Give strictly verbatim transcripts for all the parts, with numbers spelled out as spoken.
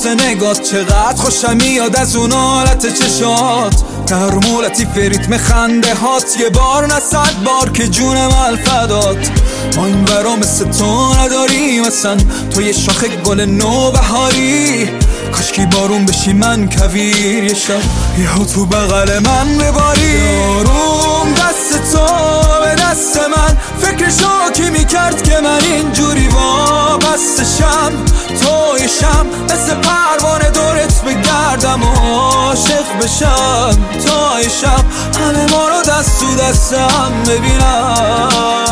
واسه نگات، چقدر خوشم میاد از اون حالت چشات، نرمولتی فریتم خنده هات، یه بار نه صد بار که جونم الفدات. ما این برا مثل تو نداریم اصلا، تو یه شاخ گل نو بهاری، کاشکی بارون بشی من کویر یه شب یهو تو بغل من بباری. آروم دست تو به دست من، فکرشو کی میکرد که من اینجوری وابستشم، تویشم مثل پروانه دورت بگردم و عاشق بشم، تویشم همه ما رو دست تو دستم ببینم.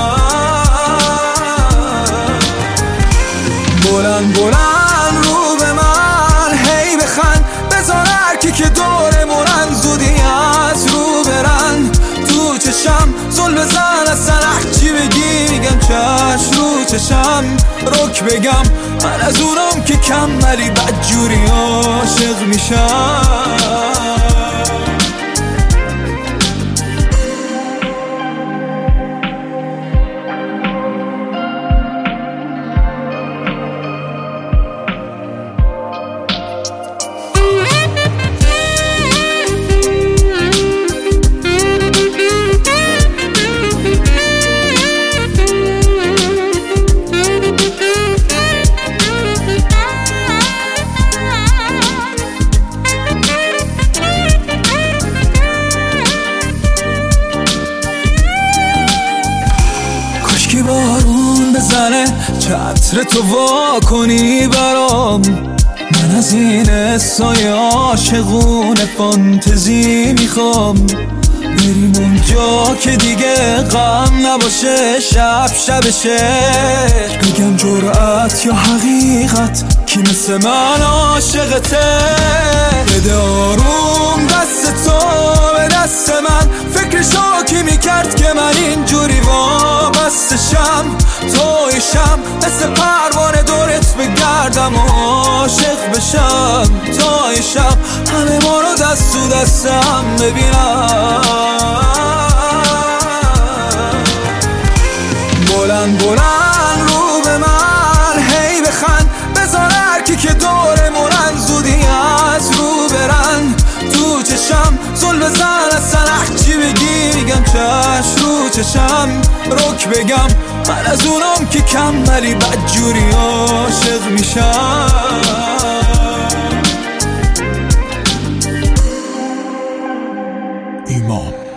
بلند بلند رو به من هی بخند، بذار هرکی که دورمونن زودی از رو برن، تو چشم زل بزن اصلا هرچی بگی میگم چشم رو چشم رک بگم، من از اونم که کم ولی بدجوری عاشق میشم. که بارون بزنه چتر تو وا کنی برام، من از این اسای عاشقونه فانتزی میخوام، بریم اونجا که دیگه غم نباشه، شب شبشه بگم جرأت یا حقیقت کی مثل من عاشقته. بده آروم دست تو به دست من، فکرشو کی میکرد که من اینجوری وابستشم، تویشم مثل پروانه دورت بگردم و عاشق بشم، تویشم همه ما رو دست تو دستم ببینم. بلند بلند رو به من هی بخند، بذار هرکی که دورمونن زودی از رو برن، تو چشم زل بزن اصلا هرچی بگی میگم چشم رو چشم رک بگم، من از اونم که کم ولی بدجوری عاشق میشم. ایمان.